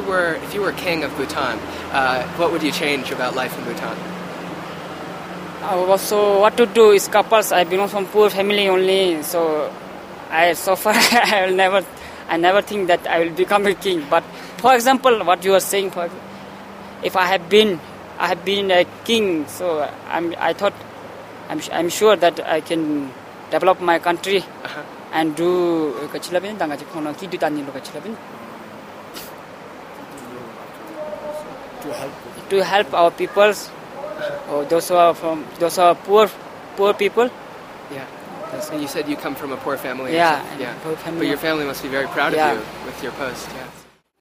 you were king of Bhutan, what would you change about life in Bhutan? So what to do is couples. I belong from poor family only, so so far I never think that I will become a king. But for example, what you are saying, if I have been a king, so I'm sure that I can develop my country and do to help our peoples, or those who are poor people. Yeah. And you said you come from a poor family. Yeah. But your family must be very proud of you with your post. Yeah.